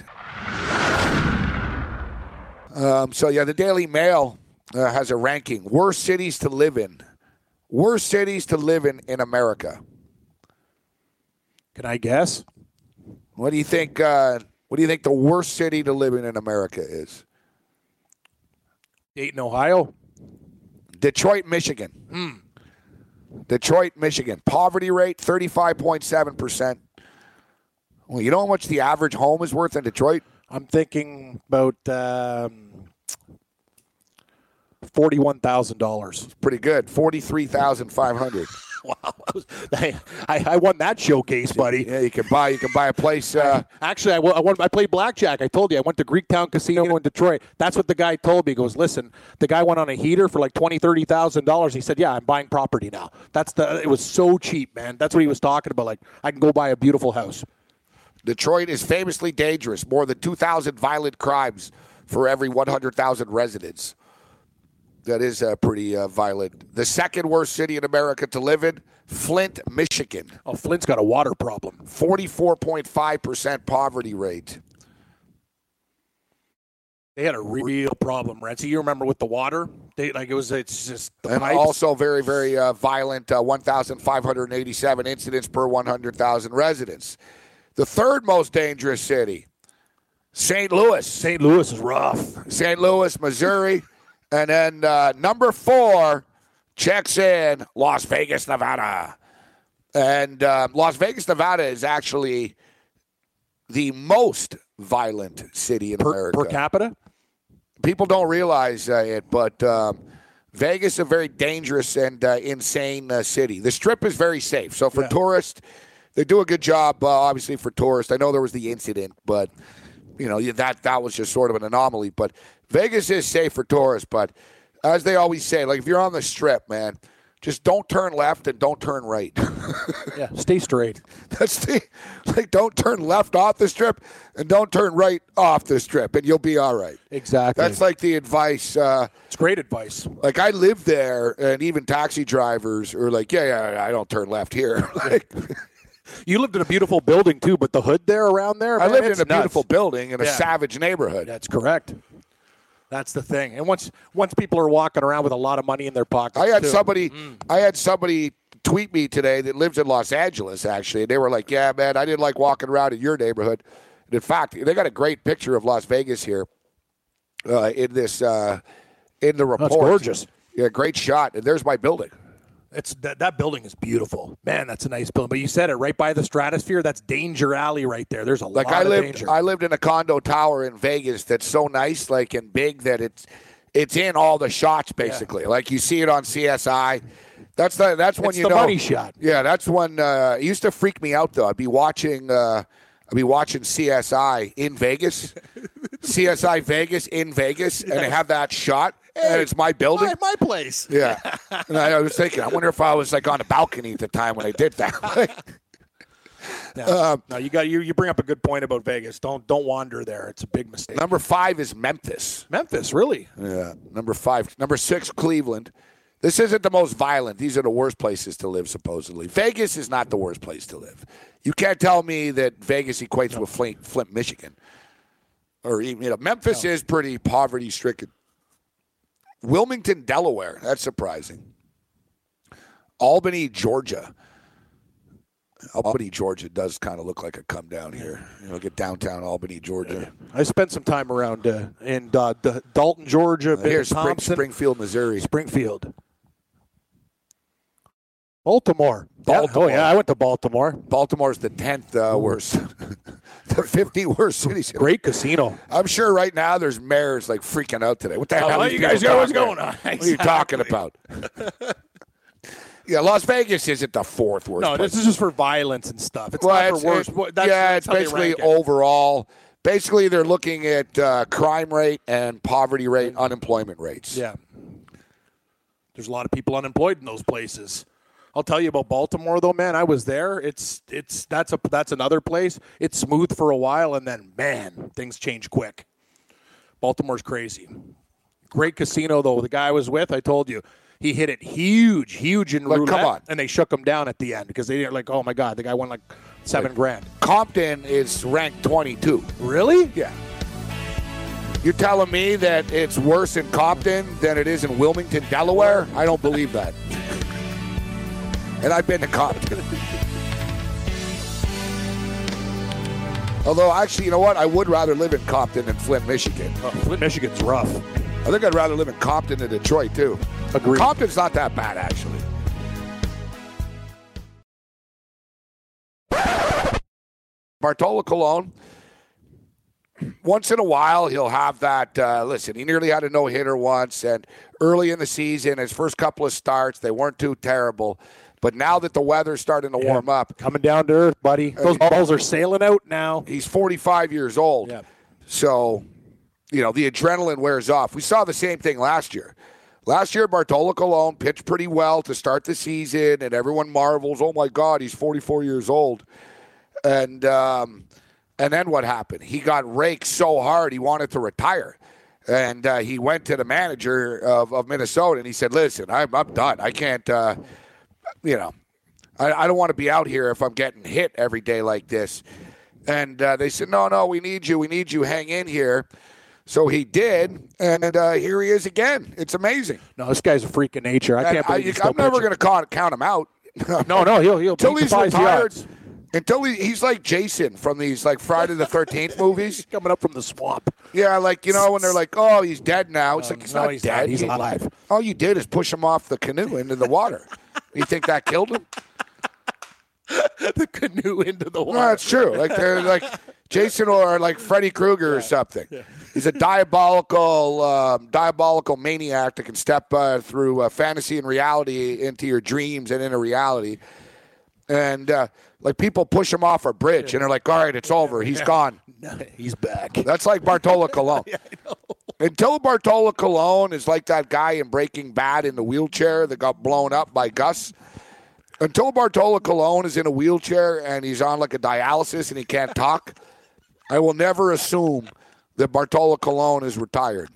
Um, so, yeah, the Daily Mail uh, has a ranking. Worst cities to live in. Worst cities to live in in America. Can I guess? What do you think? Uh, what do you think the worst city to live in in America is? Dayton, Ohio. Detroit, Michigan. Mm. Detroit, Michigan. Poverty rate thirty-five point seven percent. Well, you know how much the average home is worth in Detroit? I'm thinking about um, forty-one thousand dollars. Pretty good. forty-three thousand five hundred dollars. Wow, I, I won that showcase, buddy. Yeah, you can buy you can buy a place. Uh, Actually, I, I, won, I played blackjack. I told you I went to Greektown Casino in Detroit. That's what the guy told me. He goes, listen, the guy went on a heater for like twenty thousand dollars, thirty thousand dollars. He said, yeah, I'm buying property now. That's the. It was so cheap, man. That's what he was talking about. Like, I can go buy a beautiful house. Detroit is famously dangerous. More than two thousand violent crimes for every one hundred thousand residents. That is uh, pretty uh, violent. The second worst city in America to live in, Flint, Michigan. Oh, Flint's got a water problem. forty-four point five percent poverty rate. They had a real problem, Renzi. You remember with the water? They like it was. It's just the And pipes. also very, very uh, violent. Uh, one thousand five hundred eighty-seven incidents per one hundred thousand residents. The third most dangerous city, Saint Louis. Saint Louis is rough. Saint Louis, Missouri. And then uh, number four checks in Las Vegas, Nevada. And uh, Las Vegas, Nevada is actually the most violent city in Per, America. per capita? People don't realize uh, it, but um, Vegas is a very dangerous and uh, insane uh, city. The Strip is very safe. So for Yeah. tourists, they do a good job, uh, obviously, for tourists. I know there was the incident, but, you know, that, that was just sort of an anomaly. But Vegas is safe for tourists, but as they always say, like if you're on the Strip, man, just don't turn left and don't turn right. Yeah, stay straight. That's the, like, don't turn left off the Strip and don't turn right off the Strip, and you'll be all right. Exactly. That's like the advice. Uh, it's great advice. like I live there, and even taxi drivers are like, yeah, yeah, I don't turn left here. like, You lived in a beautiful building too, but the hood there around there. I man, lived in it's a nuts. beautiful building in a Yeah. savage neighborhood. That's correct. That's the thing. And once once people are walking around with a lot of money in their pockets, I had too. somebody, I had somebody tweet me today that lives in Los Angeles. Actually, and they were like, "Yeah, man, I didn't like walking around in your neighborhood." And in fact, they got a great picture of Las Vegas here uh, in this uh, in the report. That's gorgeous. Yeah, great shot. And there's my building. It's that, that building is beautiful, man. That's a nice building. But you said it right by the Stratosphere. That's Danger Alley right there. There's a Like lot I of lived, danger. I lived in a condo tower in Vegas that's so nice, like and big that it's it's in all the shots basically. Like you see it on C S I. That's the that's when It's you the know. money shot. Yeah, that's when uh, it used to freak me out though. I'd be watching, uh, I'd be watching C S I in Vegas, C S I Vegas in Vegas, and they have that shot, and it's my building. my, my place. Yeah, and I was thinking, I wonder if I was like on a balcony at the time when I did that. No, Um, no, you got you. You bring up a good point about Vegas. Don't don't wander there. It's a big mistake. Number five is Memphis. Memphis, really? Yeah, number five. Number six, Cleveland. This isn't the most violent. These are the worst places to live, supposedly. Vegas is not the worst place to live. You can't tell me that Vegas equates no. with Flint, Flint, Michigan. Or even, you know, Memphis no. is pretty poverty-stricken. Wilmington, Delaware. That's surprising. Albany, Georgia. Albany, Georgia does kind of look like a come down here. You know, get downtown Albany, Georgia. I spent some time around uh, in uh, D- Dalton, Georgia. Uh, here's Spring, Thompson. Springfield, Missouri. Springfield. Baltimore. Baltimore. Yeah. Oh, yeah, I went to Baltimore. Baltimore's the tenth uh, worst. The fifty worst cities. Great casino. I'm sure right now there's mayors like freaking out today. What the Oh, hell well, are you these guys people know what's talking going about? on. What are you talking about? Yeah, Las Vegas isn't the fourth worst. No, place. this is just for violence and stuff. It's well, not it's, for worse. it- Well, that's, yeah, that's it's how they basically rank it. overall. Basically, they're looking at uh, crime rate and poverty rate, unemployment rates. Yeah. There's a lot of people unemployed in those places. I'll tell you about Baltimore, though, man. I was there. It's it's that's a that's another place. It's smooth for a while, and then man, things change quick. Baltimore's crazy. Great casino, though. The guy I was with, I told you, he hit it huge, huge in Like, roulette, come on. and they shook him down at the end because they didn't like. Oh my God, the guy won like seven Like, grand. Compton is ranked twenty-two. Really? Yeah. You're telling me that it's worse in Compton than it is in Wilmington, Delaware? I don't believe that. And I've been to Compton. Although, actually, you know what? I would rather live in Compton than Flint, Michigan. Oh, Flint, Michigan's rough. I think I'd rather live in Compton than Detroit, too. Agreed. Compton's not that bad, actually. Bartolo Colon, once in a while, he'll have that. Uh, listen, he nearly had a no-hitter once, and early in the season, his first couple of starts, they weren't too terrible. But now that the weather's starting to Yeah. warm up, Coming down to earth, buddy. Those Uh, balls are sailing out now. he's forty-five years old. Yeah. So, you know, the adrenaline wears off. We saw the same thing last year. Last year, Bartolo Colon pitched pretty well to start the season, and everyone marvels, oh, my God, he's forty-four years old. And um, and then what happened? He got raked so hard he wanted to retire. And uh, he went to the manager of, of Minnesota, and he said, listen, I'm, I'm done. I can't, uh, you know, I, I don't want to be out here if I'm getting hit every day like this. And uh, they said, no, no, we need you. We need you. Hang in here. So he did, and uh, here he is again. It's amazing. No, this guy's a freak of nature. I And can't believe I, he's still I'm never pitching. going to count him out. No, no, he'll he'll Until he he's defies the retired. odds. Until he, he's like Jason from these like Friday the thirteenth movies. Coming up from the swamp. Yeah, like, you know, when they're like, oh, he's dead now. It's like, he's no, not he's dead. not. He's alive. All you did is push him off the canoe into the water. You think that killed him? The canoe into the water. No, that's true. Like they're like Jason or like Freddy Krueger or something. He's a diabolical, um, diabolical maniac that can step uh, through uh, fantasy and reality into your dreams and into reality. And uh, like people push him off a bridge, and they're like, "All right, it's over. He's gone. He's back. That's like Bartolo Colon. Yeah, I know. Until Bartolo Colon is like that guy in Breaking Bad in the wheelchair that got blown up by Gus. Until Bartolo Colon is in a wheelchair and he's on like a dialysis and he can't talk, I will never assume that Bartolo Colon is retired.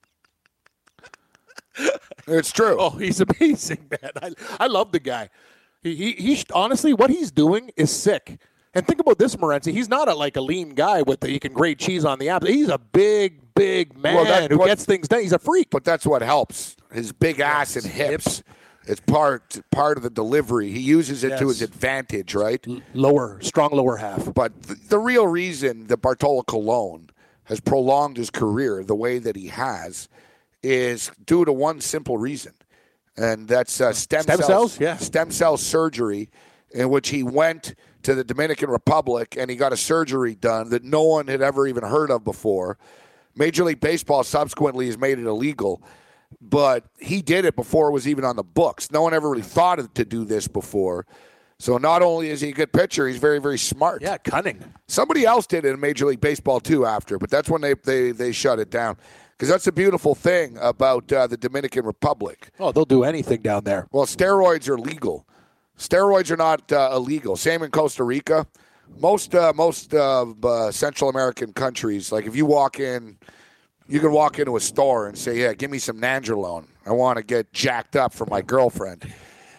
It's true. Oh, he's amazing, man. I, I love the guy. He, he, he honestly, what he's doing is sick. And think about this, Morency. He's not a, like a lean guy with the, he can grate cheese on the apple. He's a big, big man Well, that- who what- gets things done. He's a freak. But that's what helps. His big ass and hips. It's part part of the delivery. He uses it to Yes. his advantage, right? Lower, strong lower half. But the, the real reason that Bartolo Colon has prolonged his career the way that he has is due to one simple reason, and that's uh, stem, Stem cells? Yeah. stem cell surgery, in which he went to the Dominican Republic and he got a surgery done that no one had ever even heard of before. Major League Baseball subsequently has made it illegal, but he did it before it was even on the books. No one ever really thought of, to do this before. So not only is he a good pitcher, he's very, very smart. Yeah, cunning. Somebody else did it in Major League Baseball too after, but that's when they they, they shut it down. Because that's the beautiful thing about uh, the Dominican Republic. Oh, they'll do anything down there. Well, steroids are legal. Steroids are not uh, illegal. Same in Costa Rica. Most uh, most uh, uh, Central American countries, like if you walk in, you can walk into a store and say, "Yeah, give me some Nandrolone. I want to get jacked up for my girlfriend."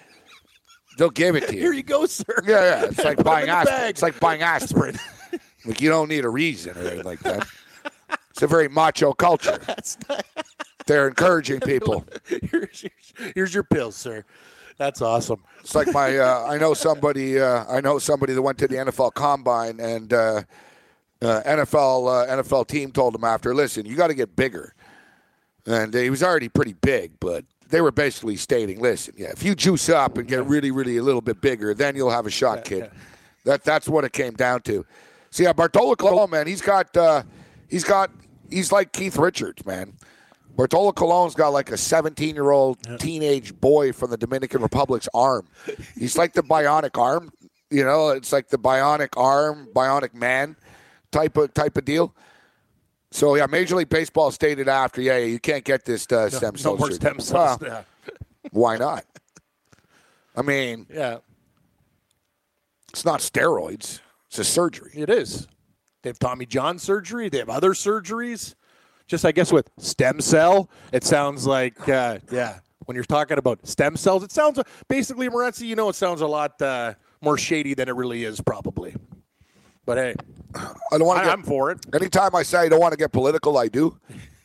They'll give it to you. Here you go, sir. Yeah, yeah. It's like Put 'em buying in the aspirin. bag. It's like buying aspirin. Like you don't need a reason or anything like that. It's a very macho culture. That's not, They're encouraging people. here's, here's, here's your pills, sir. That's awesome. It's like my. Uh, I know somebody. Uh, I know somebody that went to the N F L Combine, and uh, uh, N F L uh, N F L team told him after, "Listen, you got to get bigger." And he was already pretty big, but they were basically stating, "Listen, yeah, if you juice up and get really, really a little bit bigger, then you'll have a shot, kid." That that's what it came down to. See, yeah, Bartolo Colon, man, he's got. Uh, he's got. He's like Keith Richards, man. Bartolo Colon's got like a seventeen-year-old teenage boy from the Dominican Republic's arm. He's like the bionic arm, you know. It's like the bionic arm, bionic man type of type of deal. So yeah, Major League Baseball stated after, yeah, you can't get this uh, stem No cell more surgery. stem cells. Well, yeah. why not? I mean, yeah, it's not steroids; it's a surgery. it is. They have Tommy John surgery. They have other surgeries. Just, I guess, with stem cell, it sounds like, uh, yeah, when you're talking about stem cells, it sounds basically, Morency, you know, it sounds a lot uh, more shady than it really is, probably. But hey, I don't want I, to. I'm for it. Anytime I say I don't want to get political, I do.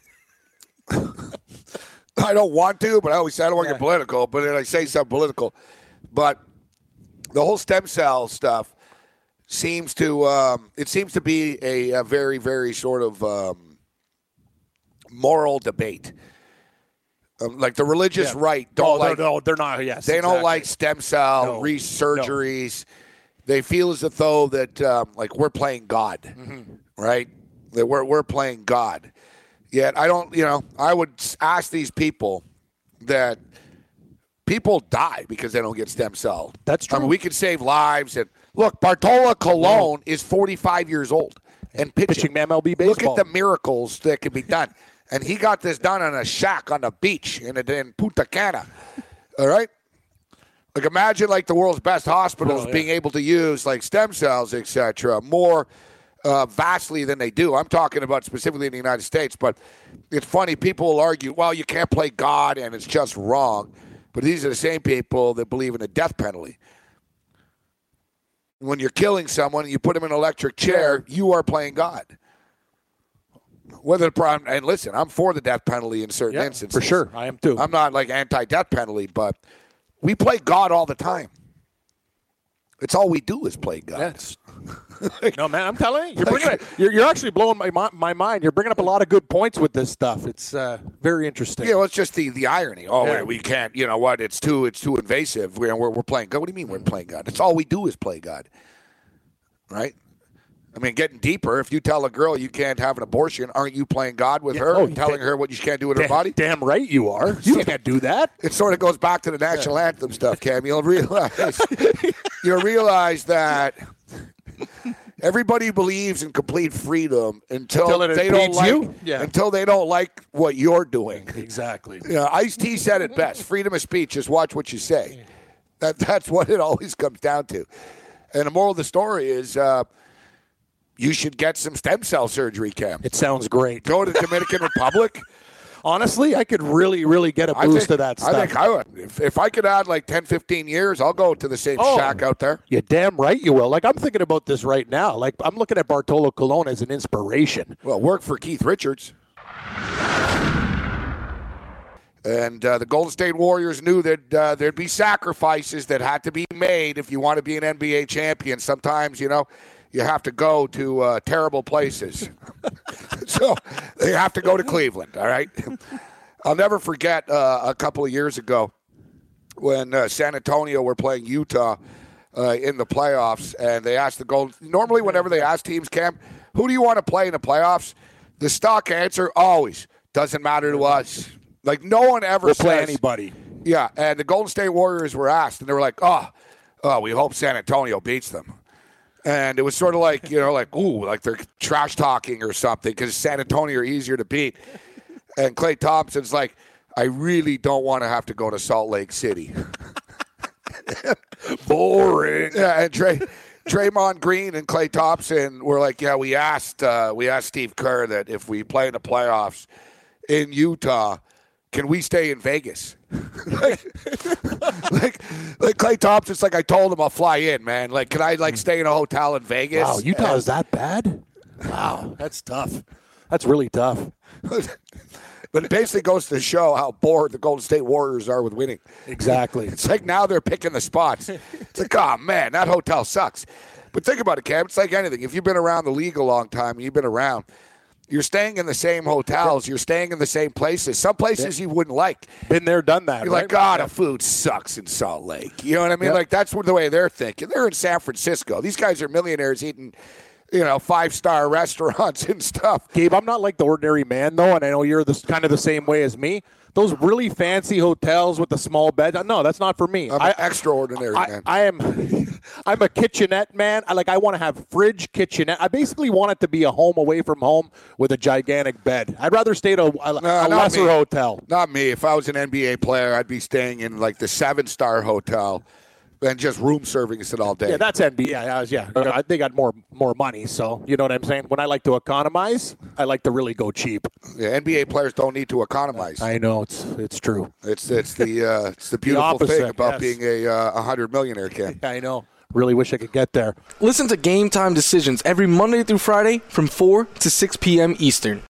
I don't want to, but I always say I don't want to Yeah. get political. But then I say something political. But the whole stem cell stuff seems to um, it seems to be a, a very, very sort of um, moral debate. Um, like the religious Yeah. right don't Oh, like no, no, they're not. Yes, they don't exactly. like stem cell No. resurgeries. They feel as though that um, like we're playing God, Mm-hmm. right? That we're we're playing God. Yet I don't, you know, I would ask these people that people die because they don't get stem cell. That's I mean, true. we can save lives. And look, Bartolo Colon is forty-five years old and pitching. Pitching M L B Look baseball. at the miracles that can be done. And he got this done on a shack on the beach in, in Punta Cana. All right? Like imagine like the world's best hospitals Oh, yeah. being able to use like stem cells, et cetera, more uh, vastly than they do. I'm talking about specifically in the United States. But it's funny. People will argue, well, you can't play God and it's just wrong. But these are the same people that believe in the death penalty. When you're killing someone and you put them in an electric chair, you are playing God. Whether the problem, and listen, I'm for the death penalty in certain yeah, instances. For sure, I am too. I'm not like anti-death penalty, but we play God all the time. It's all we do is play God. Yes. No, man, I'm telling you, you're, bringing it, you're, you're actually blowing my my mind. You're bringing up a lot of good points with this stuff. It's uh, very interesting. You know, it's just the, the irony. Oh, yeah. we can't. You know what? It's too it's too invasive. We're, we're we're playing God. What do you mean we're playing God? It's all we do is play God, right? I mean, getting deeper. If you tell a girl you can't have an abortion, aren't you playing God with yeah, her oh, and telling da- her what you can't do with da- her body? Damn right you are. You can't do that. It sort of goes back to the national yeah. anthem stuff, Cam. You'll realize you'll realize that everybody believes in complete freedom until, until they don't like you? Yeah. until they don't like what you're doing. Exactly. You know, Ice-T said it best. Freedom of speech. Just watch what you say. That that's what it always comes down to. And the moral of the story is uh, you should get some stem cell surgery, Cam. It sounds great. Go to the Dominican Republic. Honestly, I could really, really get a boost I think, of that stuff. I think I would. If, if I could add like ten, fifteen years, I'll go to the same oh, shack out there. You're damn right you will. Like, I'm thinking about this right now. Like, I'm looking at Bartolo Colon as an inspiration. Well, work for Keith Richards. And uh, the Golden State Warriors knew that uh, there'd be sacrifices that had to be made if you want to be an N B A champion. Sometimes, you know, you have to go to uh, terrible places. So they have to go to Cleveland, all right? I'll never forget uh, a couple of years ago when uh, San Antonio were playing Utah uh, in the playoffs, and they asked the Golden – normally whenever they ask teams, Cam, who do you want to play in the playoffs? The stock answer, always, doesn't matter to us. Like, no one ever we'll says – play anybody. Yeah, and the Golden State Warriors were asked, and they were like, oh, oh, we hope San Antonio beats them. And it was sort of like, you know, like, ooh, like they're trash talking or something because San Antonio are easier to beat. And Klay Thompson's like, I really don't want to have to go to Salt Lake City. Boring. Yeah, and Dray, Draymond Green and Klay Thompson were like, yeah, we asked, uh, we asked Steve Kerr that if we play in the playoffs in Utah, can we stay in Vegas? like, like, like Klay Thompson's like, I told him I'll fly in, man. Like, can I, like, stay in a hotel in Vegas? Wow, Utah and, is that bad? Wow, that's tough. That's really tough. But it basically goes to show how bored the Golden State Warriors are with winning. Exactly. It's like now they're picking the spots. It's like, oh, man, that hotel sucks. But think about it, Cam. It's like anything. If you've been around the league a long time and you've been around, you're staying in the same hotels. You're staying in the same places. Some places you wouldn't like. Been there, done that. You're right? like, God, the food sucks in Salt Lake. You know what I mean? Yep. Like, that's what, the way they're thinking. They're in San Francisco. These guys are millionaires eating, you know, five-star restaurants and stuff. Gabe, I'm not like the ordinary man, though, and I know you're this, kind of the same way as me. Those really fancy hotels with the small beds, no, that's not for me. I'm I, an extraordinary I, man. I am I'm a kitchenette man. I like I want to have fridge kitchenette. I basically want it to be a home away from home with a gigantic bed. I'd rather stay at a, a, No, a lesser me. hotel. Not me. If I was an N B A player, I'd be staying in, like, the seven-star hotel and just room service it all day. Yeah, that's N B A. Yeah, I was, yeah. You know, they got more more money, so you know what I'm saying? When I like to economize, I like to really go cheap. Yeah, N B A players don't need to economize. I know, it's it's true. It's it's the uh, it's the beautiful opposite, thing about yes. being a uh, a hundred millionaire, Ken. I know. Really wish I could get there. Listen to Game Time Decisions every Monday through Friday from four to six p.m. Eastern.